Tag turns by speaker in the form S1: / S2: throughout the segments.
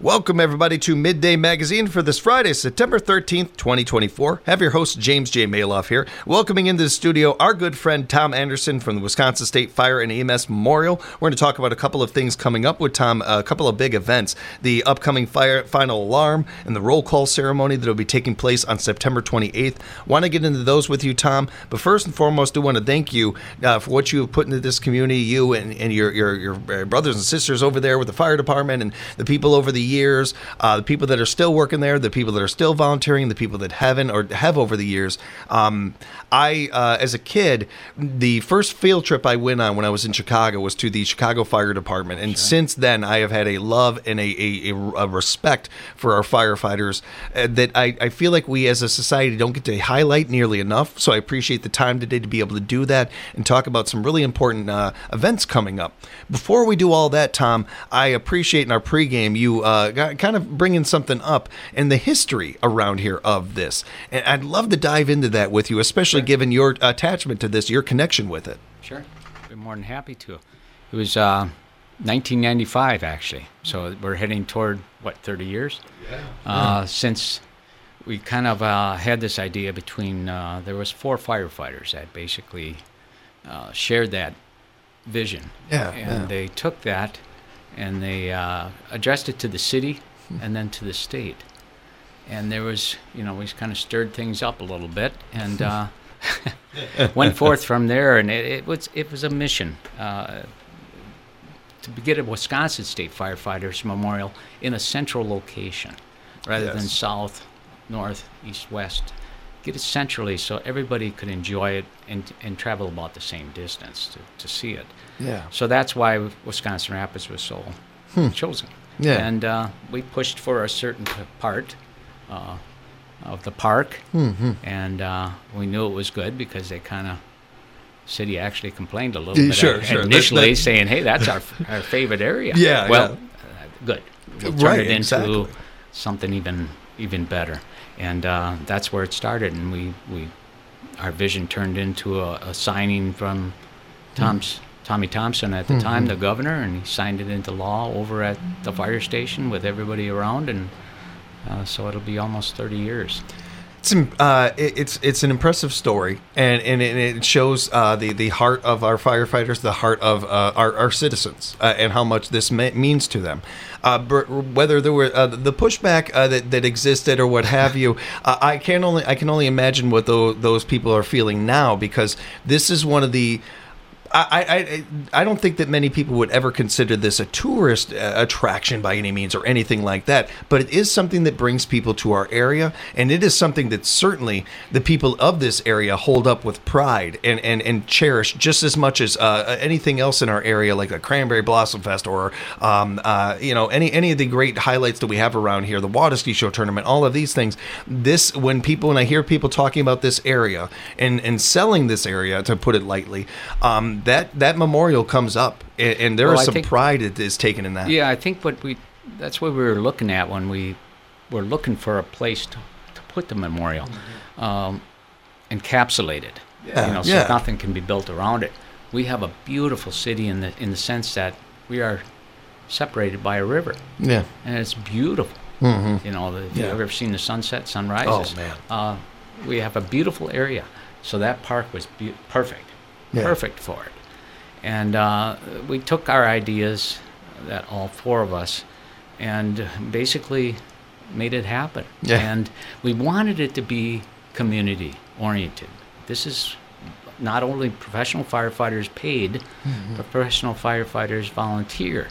S1: Welcome, everybody, to Midday Magazine for this Friday, September 13th, 2024. Have your host, James J. Maloff here, welcoming into the studio our good friend Tom Anderson from the Wisconsin State Fire and EMS Memorial. We're going to talk about a couple of things coming up with Tom, a couple of big events, the upcoming fire final alarm and the roll call ceremony that will be taking place on September 28th. Want to get into those with you, Tom, but first and foremost, I want to thank you for what you have put into this community, you and your brothers and sisters over there with the fire department and the people over the years, the people that are still working there, the people that are still volunteering, the people that haven't or have over the years. As a kid, the first field trip I went on when I was in Chicago was to the Chicago Fire Department. And since then, I have had a love and a respect for our firefighters that I feel like we as a society don't get to highlight nearly enough. So I appreciate the time today to be able to do that and talk about some really important events coming up. Before we do all that, Tom, I appreciate in our pregame you kind of bringing something up and the history around here of this. And I'd love to dive into that with you, especially given your attachment to this, your connection with it.
S2: Sure. I'd be more than happy to. It was 1995, actually. So we're heading toward, 30 years? Yeah. Since we kind of had this idea between, there was 4 firefighters that basically shared that vision. And they took that and they addressed it to the city and then to the state. And there was, we kind of stirred things up a little bit and went forth from there. And it was a mission to get a Wisconsin State Firefighters Memorial in a central location rather than south, north, east, west. Get it centrally so everybody could enjoy it and travel about the same distance to see it. Yeah. So that's why Wisconsin Rapids was so chosen. Yeah. And we pushed for a certain part of the park, and we knew it was good because they kind of, city actually complained a little bit initially, saying, "Hey, that's our favorite area." Yeah. Well, good. We'll turn it into something even better. And that's where it started, and our vision turned into a signing from Tommy Thompson at the time, the governor, and he signed it into law over at the fire station with everybody around, and so it'll be almost 30 years. It's an impressive story, and it shows the heart of our firefighters, the heart of our citizens, and how much this means to them. Whether there were the pushback that existed or what have you, I can only imagine what those people are feeling now, because this is one of the. I don't think that many people would ever consider this a tourist attraction by any means or anything like that, but it is something that brings people to our area, and it is something that certainly the people of this area hold up with pride and cherish just as much as anything else in our area, like the Cranberry Blossom Fest or any of the great highlights that we have around here, the Water Ski Show tournament, all of these things. When I hear people talking about this area and selling this area, to put it lightly, that memorial comes up, and there is some pride that is taken in that. Yeah, I think that's what we were looking at when we were looking for a place to put the memorial, encapsulated. So nothing can be built around it. We have a beautiful city in the sense that we are separated by a river. Yeah, and it's beautiful. Mm-hmm. If you've ever seen the sunset, sunrises. Oh man, we have a beautiful area. So that park was perfect. Yeah. Perfect for it. And we took our ideas, that all 4 of us, and basically made it happen. Yeah. And we wanted it to be community-oriented. This is not only professional firefighters paid, but professional firefighters volunteer.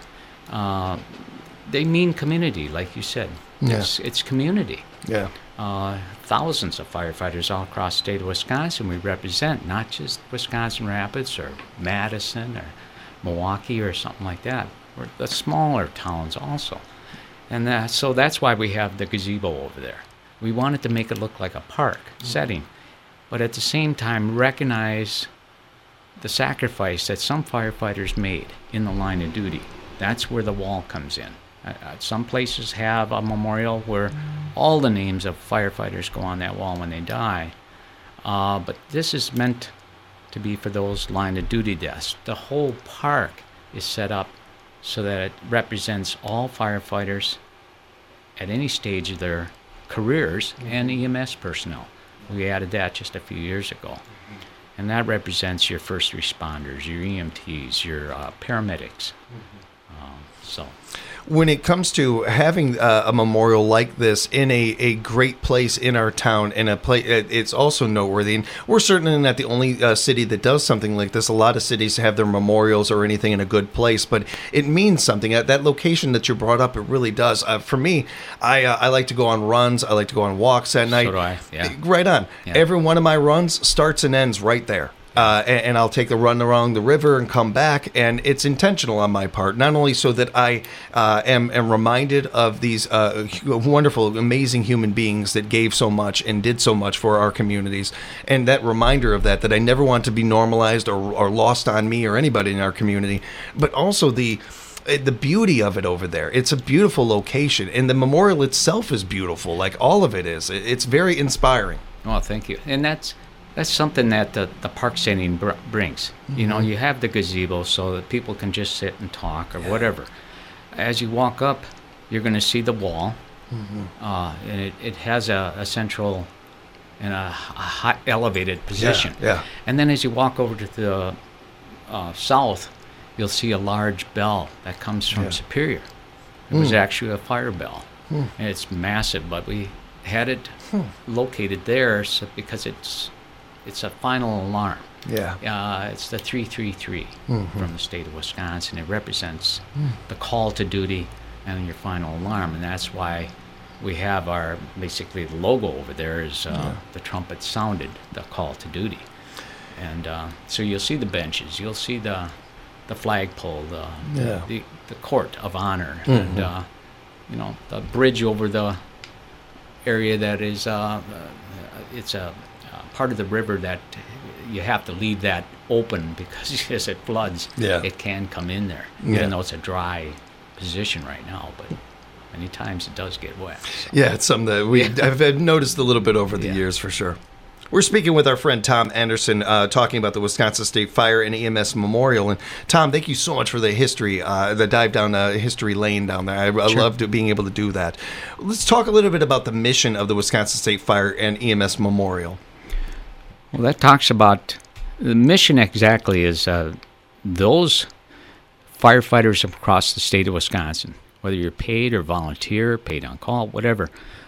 S2: They mean community, like you said. Yeah. It's community. Yeah. Thousands of firefighters all across the state of Wisconsin we represent, not just Wisconsin Rapids or Madison or Milwaukee or something like that. We're the smaller towns also. And so that's why we have the gazebo over there. We wanted to make it look like a park setting, but at the same time recognize the sacrifice that some firefighters made in the line of duty. That's where the wall comes in. Some places have a memorial where all the names of firefighters go on that wall when they die. But this is meant to be for those line of duty deaths. The whole park is set up so that it represents all firefighters at any stage of their careers, and EMS personnel. We added that just a few years ago. And that represents your first responders, your EMTs, your paramedics. So,
S1: when it comes to having a memorial like this in a great place in our town, and a place, it's also noteworthy. And we're certainly not the only city that does something like this. A lot of cities have their memorials or anything in a good place, but it means something. At that location that you brought up, it really does. For me, I like to go on runs. I like to go on walks at night.
S2: So do I. Yeah.
S1: Right on. Yeah. Every one of my runs starts and ends right there. And I'll take the run along the river and come back, and it's intentional on my part, not only so that I am reminded of these wonderful, amazing human beings that gave so much and did so much for our communities, and that reminder of that I never want to be normalized or lost on me or anybody in our community, but also the beauty of it over there. It's a beautiful location, and the memorial itself is beautiful, like all of it is. It's very inspiring.
S2: Oh, thank you. And that's something that the park setting brings. Mm-hmm. You know, you have the gazebo so that people can just sit and talk or whatever. As you walk up, you're going to see the wall, and it has a central and a high elevated position.
S1: Yeah.
S2: And then as you walk over to the south, you'll see a large bell that comes from Superior. It was actually a fire bell. And it's massive, but we had it located there because it's a final alarm. Yeah. It's the 333 from the state of Wisconsin. It represents the call to duty and your final alarm, and that's why we have basically the logo over there is the trumpet sounded the call to duty. And so you'll see the benches, you'll see the flagpole, the court of honor, and the bridge over the area that is it's a part of the river that you have to leave that open because as it floods, it can come in there, even though it's a dry position right now. But many times it does get wet. So.
S1: Yeah, it's something that I've noticed a little bit over the years for sure. We're speaking with our friend Tom Anderson, talking about the Wisconsin State Fire and EMS Memorial. And Tom, thank you so much for the history, the dive down history lane down there. I loved being able to do that. Let's talk a little bit about the mission of the Wisconsin State Fire and EMS Memorial.
S2: Well, that talks about the mission exactly is those firefighters across the state of Wisconsin, whether you're paid or volunteer, paid on call, whatever,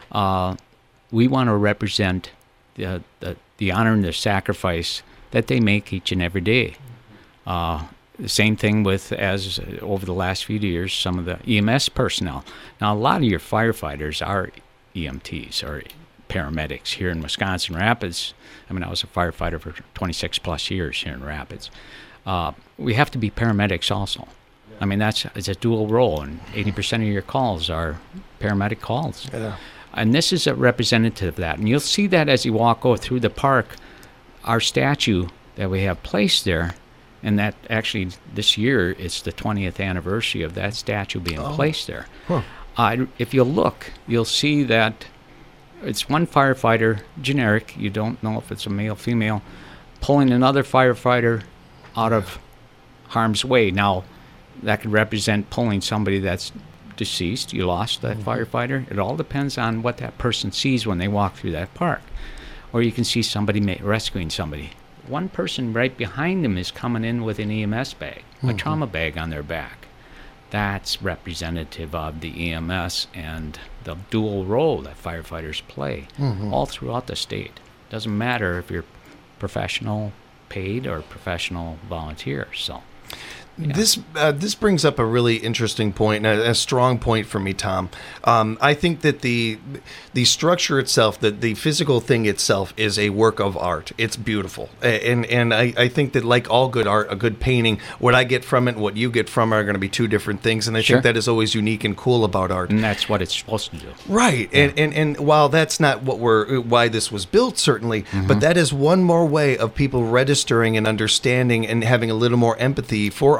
S2: we want to represent the honor and the sacrifice that they make each and every day. The same thing as over the last few years, some of the EMS personnel. Now, a lot of your firefighters are EMTs or paramedics here in Wisconsin Rapids. I mean, I was a firefighter for 26 plus years here in Rapids. We have to be paramedics also. I mean, it's a dual role, and 80% of your calls are paramedic calls. Yeah. And this is a representative of that. And you'll see that as you walk through the park, our statue that we have placed there, and that actually this year it's the 20th anniversary of that statue being placed there. Huh. If you look, you'll see that it's one firefighter, generic, you don't know if it's a male, female, pulling another firefighter out of harm's way. Now, that could represent pulling somebody that's deceased. You lost that firefighter. It all depends on what that person sees when they walk through that park. Or you can see somebody rescuing somebody. One person right behind them is coming in with an EMS bag, a trauma bag on their back. That's representative of the EMS and the dual role that firefighters play all throughout the state. Doesn't matter if you're professional paid or professional volunteer. So. Yeah.
S1: This brings up a really interesting point, and a strong point for me, Tom. I think that the structure itself, the physical thing itself, is a work of art. It's beautiful, and I think that, like all good art, a good painting, what I get from it and what you get from it are going to be two different things, and I think that is always unique and cool about art.
S2: And that's what it's supposed to do.
S1: Right, yeah. and while that's not why this was built, certainly, but that is one more way of people registering and understanding and having a little more empathy for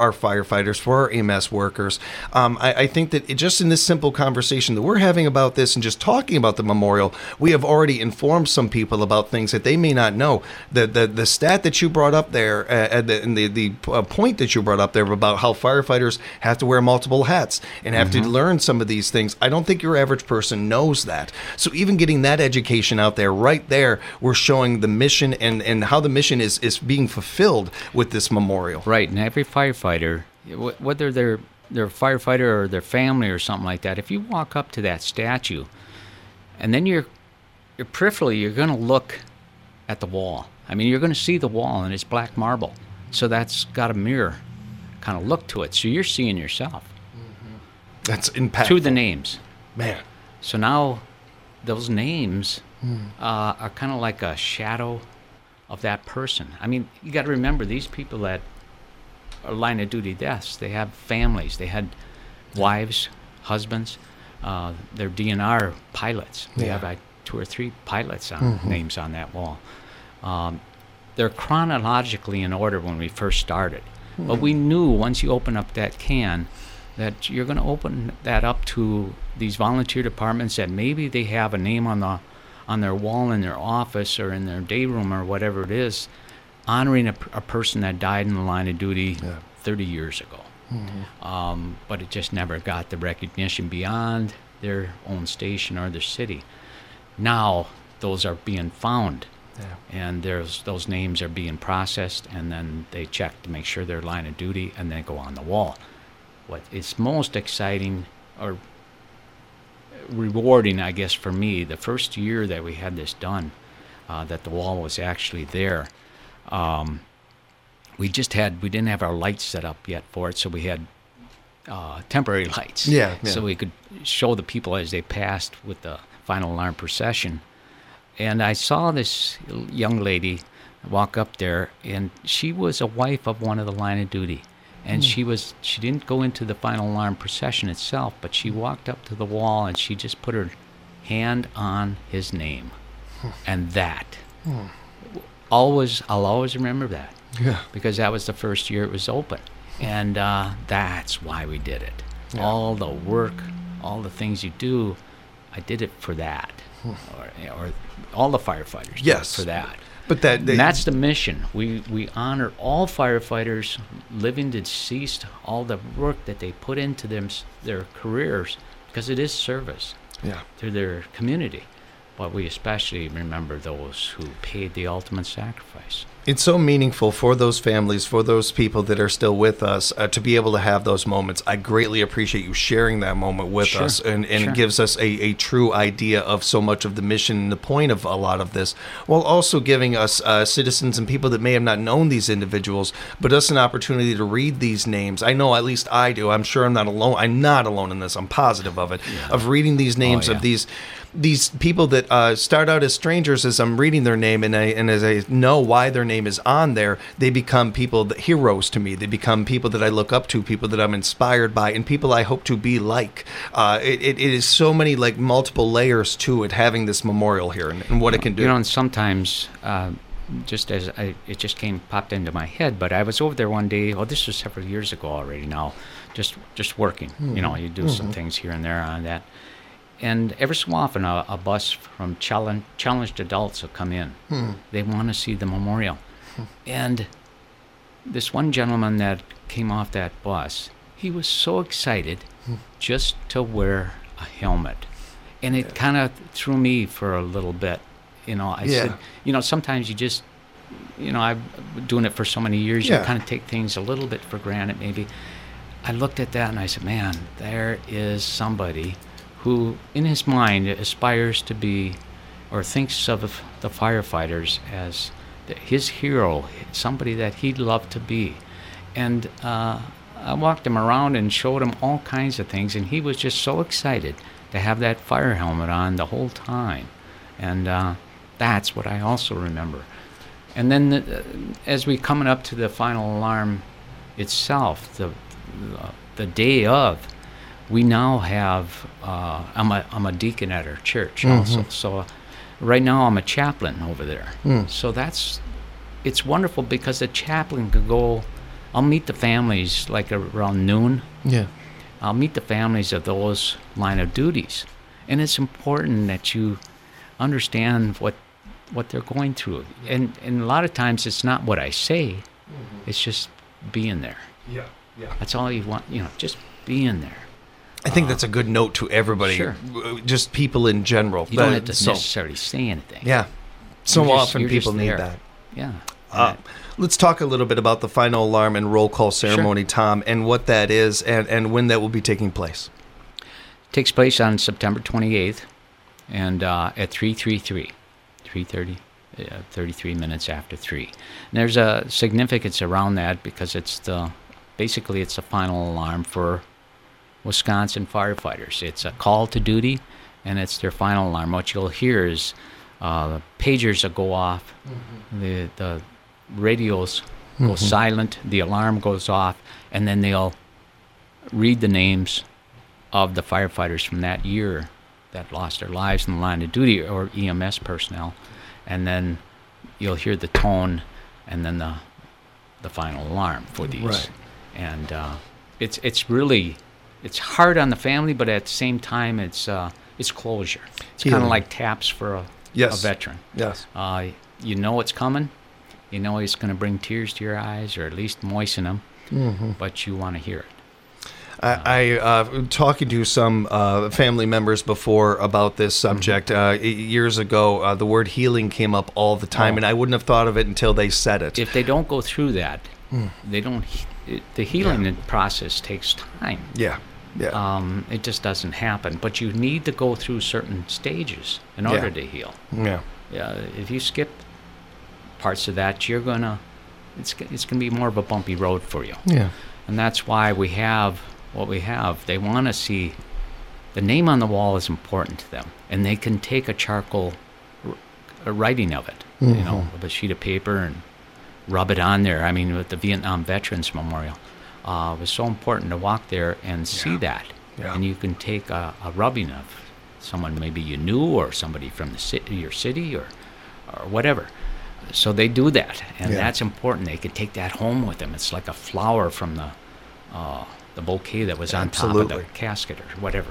S1: our firefighters, for our EMS workers. I think that just in this simple conversation that we're having about this and just talking about the memorial, we have already informed some people about things that they may not know. The stat that you brought up there, and the point that you brought up there about how firefighters have to wear multiple hats and have to learn some of these things, I don't think your average person knows that. So even getting that education out there, right there, we're showing the mission and how the mission is being fulfilled with this memorial.
S2: Right, and every firefighter, whether they're a firefighter or their family or something like that, if you walk up to that statue, and then you're peripherally, you're going to look at the wall. I mean, you're going to see the wall, and it's black marble. So that's got a mirror kind of look to it. So you're seeing yourself.
S1: That's impactful.
S2: Through the names.
S1: Man.
S2: So now those names are kind of like a shadow of that person. I mean, you got to remember, these people that are line of duty deaths, they have families. They had wives, husbands. They're DNR pilots. We have like 2 or 3 pilots on names on that wall. They're chronologically in order when we first started. But we knew once you open up that can that you're going to open that up to these volunteer departments that maybe they have a name on their wall in their office or in their day room or whatever it is, honoring a person that died in the line of duty 30 years ago. But it just never got the recognition beyond their own station or their city. Now those are being found, and those names are being processed, and then they check to make sure they're line of duty, and then go on the wall. What is most exciting or rewarding, I guess, for me, the first year that we had this done, that the wall was actually there, we didn't have our lights set up yet for it, so we had temporary lights. So we could show the people as they passed with the final alarm procession. And I saw this young lady walk up there, and she was a wife of one of the line of duty. And she didn't go into the final alarm procession itself, but she walked up to the wall and she just put her hand on his name. And that, I'll always remember that. Because that was the first year it was open. And that's why we did it. All the work, all the things you do, I did it for that. Or all the firefighters did it for that.
S1: But
S2: and that's the mission. We honor all firefighters, living, deceased, all the work that they put into their careers, because it is service to their community. But we especially remember those who paid the ultimate sacrifice.
S1: It's so meaningful for those families, for those people that are still with us, to be able to have those moments. I greatly appreciate you sharing that moment with us, and it gives us a true idea of so much of the mission and the point of a lot of this, while also giving us citizens and people that may have not known these individuals, but us an opportunity to read these names. I know, at least I do. I'm sure I'm not alone. I'm not alone in this. I'm positive of it, of reading these names of these people that start out as strangers as I'm reading their name, and as I know why their name is on there, they become heroes to me. They become people that I look up to, people that I'm inspired by, and people I hope to be like. It is so many multiple layers to it, having this memorial here and what it can do.
S2: And sometimes, just as it just popped into my head, but I was over there one day, this was several years ago already now, just working. You do some things here and there on that. And every so often, a bus from challenged adults will come in. They want to see the memorial. And this one gentleman that came off that bus, he was so excited just to wear a helmet. And it kind of threw me for a little bit. I said, sometimes you just, I've been doing it for so many years, you kind of take things a little bit for granted maybe. I looked at that and I said, man, there is somebody who in his mind aspires to be or thinks of the firefighters as his hero, somebody that he'd love to be. And I walked him around and showed him all kinds of things, and he was just so excited to have that fire helmet on the whole time. And that's what I also remember. And then as we coming up to the final alarm itself, the day of, we now have, I'm a deacon at our church also. So right now I'm a chaplain over there. So it's wonderful because the chaplain could go I'll meet the families like around noon.
S1: Yeah.
S2: I'll meet the families of those line of duties, and it's important that you understand what they're going through. And a lot of times it's not what I say; it's just being there.
S1: Yeah.
S2: That's all you want. Just being there.
S1: I think that's a good note to everybody.
S2: Sure.
S1: Just people in general.
S2: You don't have to necessarily say anything.
S1: Yeah. So
S2: You're
S1: often
S2: just
S1: people need
S2: there.
S1: that.
S2: Yeah.
S1: Let's talk a little bit about the final alarm and roll call ceremony, Tom, and what that is and when that will be taking place.
S2: It takes place on September 28th and at 3:30, 33 minutes after 3. And there's a significance around that because it's basically it's the final alarm for Wisconsin firefighters. It's a call to duty, and it's their final alarm. What you'll hear is pagers will go off, the radios go silent, the alarm goes off, and then they'll read the names of the firefighters from that year that lost their lives in the line of duty or EMS personnel, and then you'll hear the tone and then the final alarm for these.
S1: Right.
S2: And it's really, it's hard on the family, but at the same time it's closure. It's kind of like taps for a veteran.
S1: Yes.
S2: You know it's coming. You know it's going to bring tears to your eyes, or at least moisten them, but you want to hear it.
S1: I talking to some family members before about this subject. Years ago, the word healing came up all the time, and I wouldn't have thought of it until they said it.
S2: If they don't go through that, they don't. The healing process takes time.
S1: Yeah.
S2: It just doesn't happen. But you need to go through certain stages in order to heal.
S1: Yeah.
S2: If you skip parts of that, you're gonna. It's gonna be more of a bumpy road for you.
S1: Yeah.
S2: And that's why we have what we have. They want to see the name on the wall is important to them, and they can take a charcoal writing of it, with a sheet of paper and rub it on there. I mean, with the Vietnam Veterans Memorial, it was so important to walk there and see that. Yeah. And you can take a rubbing of someone maybe you knew or somebody from your city or whatever. So they do that, and that's important. They could take that home with them. It's like a flower from the bouquet that was on top of the casket or whatever.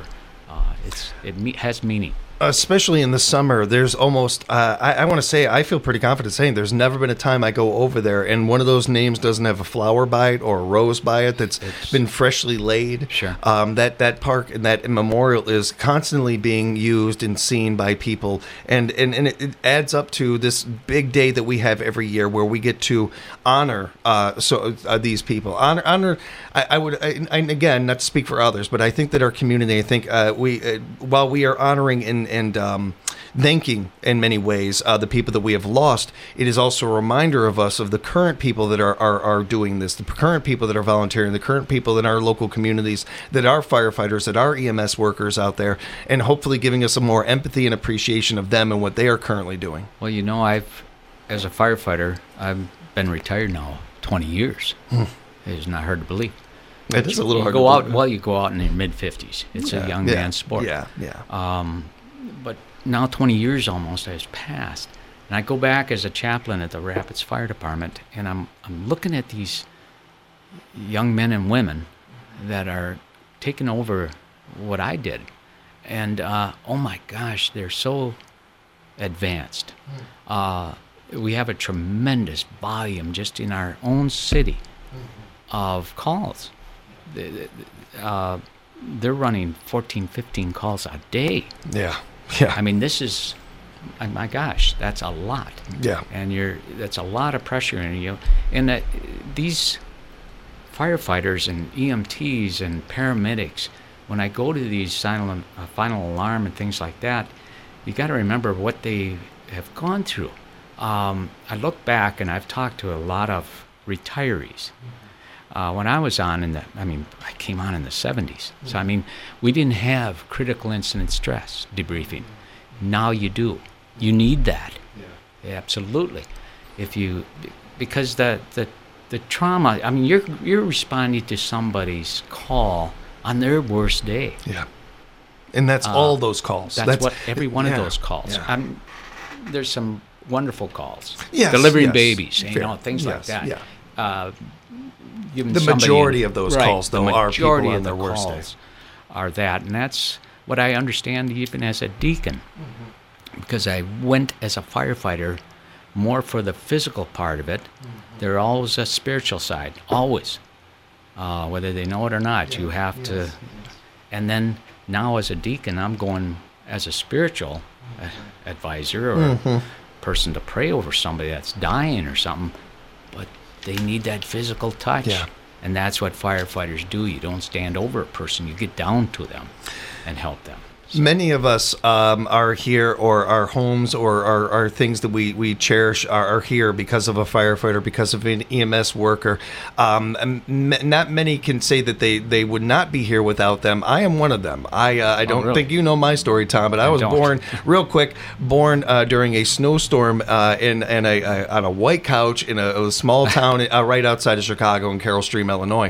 S2: It has meaning.
S1: Especially in the summer, there's almost, I want to say, I feel pretty confident saying there's never been a time I go over there and one of those names doesn't have a flower by it or a rose by it that's been freshly laid.
S2: Sure.
S1: That park and that memorial is constantly being used and seen by people. And it adds up to this big day that we have every year where we get to honor these people. Honor. I would, again, not to speak for others, but I think that our community, while we are honoring and thanking in many ways the people that we have lost, it is also a reminder of us of the current people that are doing this, the current people that are volunteering, the current people in our local communities that are firefighters, that are EMS workers out there, and hopefully giving us some more empathy and appreciation of them and what they are currently doing.
S2: Well, as a firefighter, I've been retired now 20 years. It's not hard to believe.
S1: It is a little hard to believe.
S2: Well, you go out in your mid-50s. It's a young man's sport.
S1: Yeah.
S2: But now 20 years almost has passed. And I go back as a chaplain at the Rapids Fire Department, and I'm looking at these young men and women that are taking over what I did. And, oh my gosh, they're so advanced. We have a tremendous volume just in our own city of calls. They're running 14, 15 calls a day.
S1: Yeah.
S2: I mean, this is, my gosh, that's a lot.
S1: Yeah.
S2: And that's a lot of pressure on you. And these firefighters and EMTs and paramedics, when I go to these final alarm and things like that, you got to remember what they have gone through. I look back and I've talked to a lot of retirees. When I was I came on in the 70s. So, we didn't have critical incident stress debriefing. Now you do. You need that. Yeah, absolutely. Because the trauma, you're responding to somebody's call on their worst day.
S1: Yeah. And that's all those calls.
S2: That's what every one of those calls. Yeah. There's some wonderful calls.
S1: Yes,
S2: delivering babies, things like that.
S1: Yeah.
S2: giving
S1: The
S2: somebody,
S1: majority of those
S2: right,
S1: calls, though,
S2: the
S1: are people
S2: majority
S1: on
S2: of
S1: their
S2: the
S1: worst
S2: calls
S1: days.
S2: are that, and that's what I understand even as a deacon, because I went as a firefighter more for the physical part of it. There's always a spiritual side, always, whether they know it or not. You have to, and then now as a deacon, I'm going as a spiritual advisor or person to pray over somebody that's dying or something, but they need that physical touch.
S1: Yeah.
S2: And that's what firefighters do. You don't stand over a person. You get down to them and help them.
S1: Many of us are here, or our homes, or our things that we cherish are here because of a firefighter, because of an EMS worker. And not many can say that they would not be here without them. I am one of them. I don't
S2: really?
S1: think you know my story, Tom, but I was born during a snowstorm on a white couch in a small town right outside of Chicago in Carroll Stream, Illinois.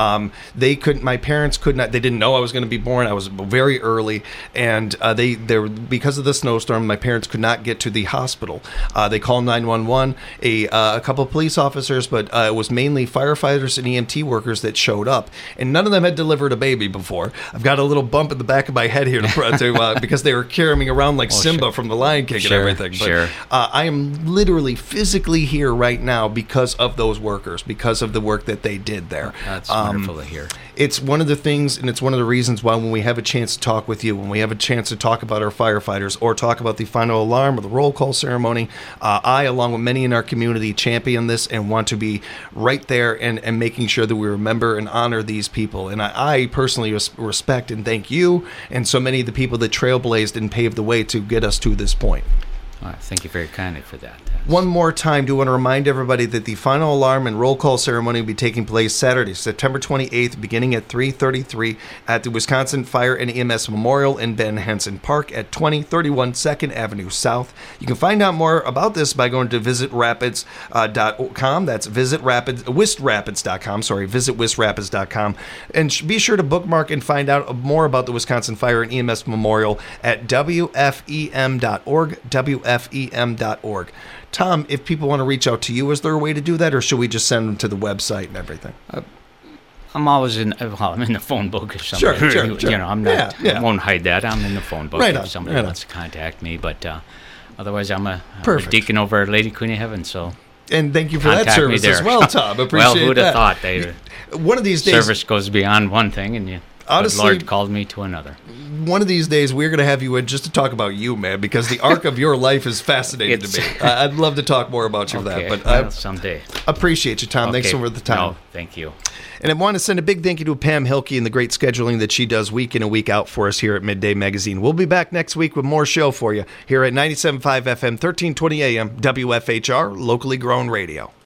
S1: My parents could not. They didn't know I was going to be born. I was very early. And they because of the snowstorm, my parents could not get to the hospital. They called 911, a couple of police officers, but it was mainly firefighters and EMT workers that showed up. And none of them had delivered a baby before. I've got a little bump in the back of my head here because they were carrying me around like Simba from The Lion King and everything. But I am literally physically here right now because of those workers, because of the work that they did there.
S2: That's wonderful to hear.
S1: It's one of the things, and it's one of the reasons why when we have a chance to talk with you, when we have a chance to talk about our firefighters or talk about the final alarm or the roll call ceremony, I, along with many in our community, champion this and want to be right there and making sure that we remember and honor these people. And I personally respect and thank you and so many of the people that trailblazed and paved the way to get us to this point.
S2: Thank you very kindly for that.
S1: One more time, do want to remind everybody that the final alarm and roll call ceremony will be taking place Saturday, September 28th, beginning at 3:33 at the Wisconsin Fire and EMS Memorial in Ben Hansen Park at 2031 2nd Avenue South. You can find out more about this by going to visitrapids.com. That's wistrapids.com. Visit wistrapids.com. And be sure to bookmark and find out more about the Wisconsin Fire and EMS Memorial at wfem.org, wfem.org. Tom, if people want to reach out to you, is there a way to do that, or should we just send them to the website and everything?
S2: I'm always I'm in the phone book if somebody,
S1: sure.
S2: You know, I'm not, I won't hide that. I'm in the phone book
S1: Right
S2: if
S1: on,
S2: somebody
S1: right
S2: wants to contact me. But otherwise, I'm a
S1: Perfect.
S2: deacon over at Lady Queen of Heaven. So
S1: And thank you for that
S2: contact me
S1: service
S2: there.
S1: as well, Tom. Appreciate
S2: well, who'd
S1: that.
S2: have thought
S1: One of these days,
S2: service goes beyond one thing, and the
S1: Honestly,
S2: Lord called me to another.
S1: one of these days we're going to have you in just to talk about you, man, because the arc of your life is fascinating to me. I'd love to talk more about you for that, but I
S2: someday.
S1: appreciate you, Tom. Thanks so much for the time.
S2: No, thank you.
S1: And I want to send a big thank you to Pam Hilke and the great scheduling that she does week in and week out for us here at Midday Magazine. We'll be back next week with more show for you here at 97.5 FM, 1320 AM, WFHR, locally grown radio.